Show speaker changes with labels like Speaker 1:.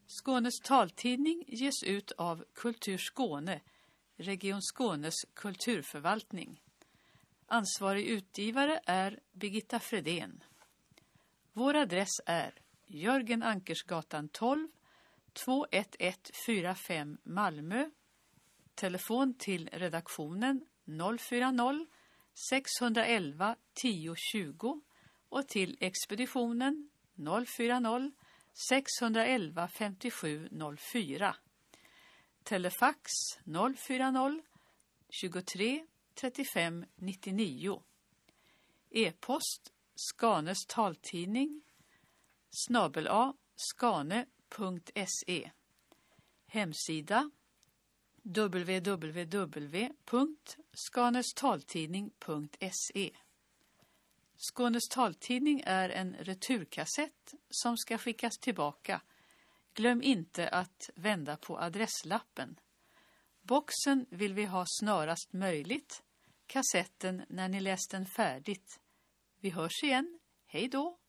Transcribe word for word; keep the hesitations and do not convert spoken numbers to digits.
Speaker 1: Skånes taltidning ges ut av Kultur Skåne, Region Skånes kulturförvaltning. Ansvarig utgivare är Birgitta Fredén. Vår adress är Jörgen Ankersgatan tolv, två ett ett fyra fem Malmö. Telefon till redaktionen noll fyra noll sex ett ett tio tjugo och till expeditionen noll fyra noll sex ett ett fem sju noll fyra. Telefax noll fyra noll tjugotre trettiofem nittionio. E-post Skanes taltidning snabel a skane punkt se. Hemsida w w w punkt skanestaltidning punkt se. Skånes taltidning är en returkassett som ska skickas tillbaka. Glöm inte att vända på adresslappen. Boxen vill vi ha snarast möjligt. Kassetten när ni läst den färdigt. Vi hörs igen. Hej då!